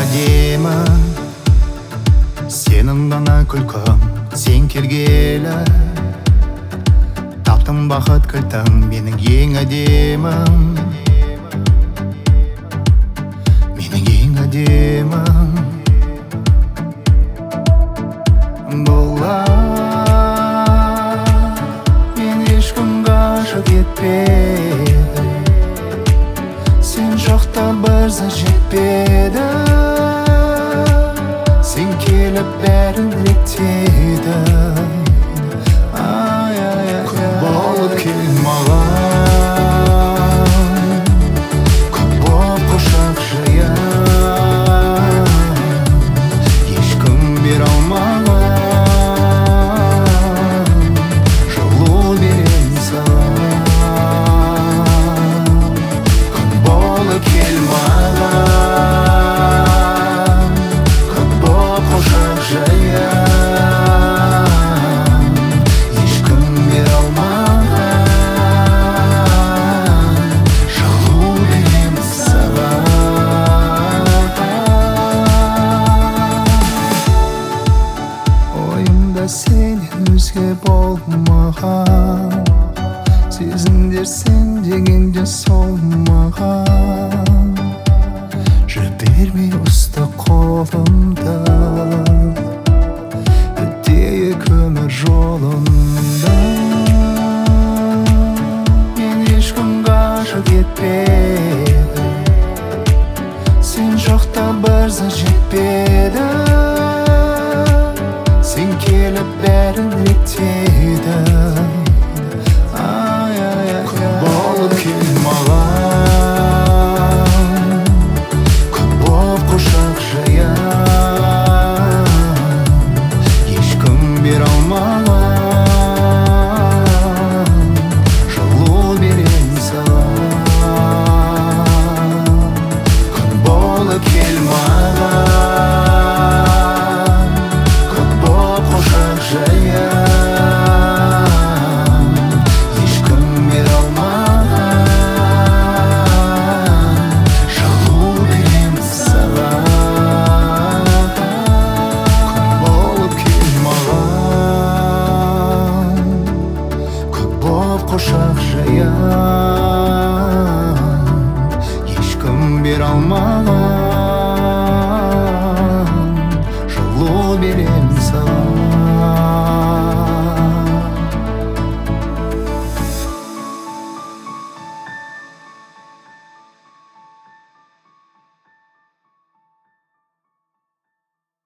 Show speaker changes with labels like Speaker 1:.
Speaker 1: әдемі, сенің ғана күлкің, сен келгелі. Таптың бақыт кілтің, менің ең әдемім, менің ең әдемім. Мен ешкім ғашық етпеді, сен жоқта бір сәт жетпеді. Сен келіп бәрін реттеді. Күн болып кел маған, күн болып құшақ жая. Ешкім бере алмаған жылу берем саған. Күн болып кел маған, күн болып құшақ жая. Сенен өзге болмаған, сезімдер сен дегенде солмаған. Жібермей ұста қолымда, өтейік өмір жолында. Мен ешкім ғашық етпеді, сен жоқта бір сәт жетпеді. Сен келіп бәрін реттеді. Күн болып кел